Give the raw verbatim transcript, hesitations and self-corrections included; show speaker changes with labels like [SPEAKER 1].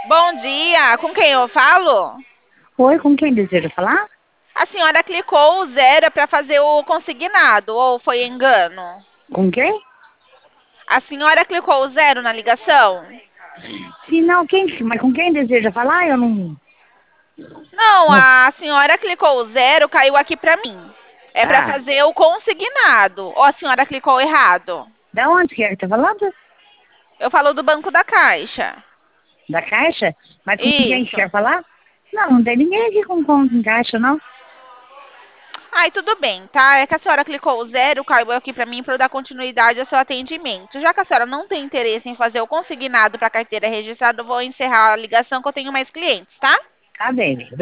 [SPEAKER 1] Bom dia, com quem eu falo?
[SPEAKER 2] Oi, com quem deseja falar?
[SPEAKER 1] A senhora clicou o zero para fazer o consignado, ou foi engano?
[SPEAKER 2] Com quem?
[SPEAKER 1] A senhora clicou o zero na ligação?
[SPEAKER 2] Se não, quem, mas com quem deseja falar? Eu não,
[SPEAKER 1] Não,
[SPEAKER 2] não.
[SPEAKER 1] a senhora clicou o zero, caiu aqui para mim. É para
[SPEAKER 2] Ah,
[SPEAKER 1] fazer o consignado, ou a senhora clicou errado?
[SPEAKER 2] da onde que é que tá falando?
[SPEAKER 1] Eu falo do Banco da Caixa.
[SPEAKER 2] Da Caixa? Mas com quem que
[SPEAKER 1] Isso.
[SPEAKER 2] quer falar? Não, não tem ninguém aqui com conta em Caixa, não.
[SPEAKER 1] Ai, tudo bem, tá? É que a senhora clicou o zero, caiu aqui para mim para eu dar continuidade ao seu atendimento. Já que a senhora não tem interesse em fazer o consignado para carteira registrada, eu vou encerrar a ligação que eu tenho mais clientes, tá?
[SPEAKER 2] Tá bem.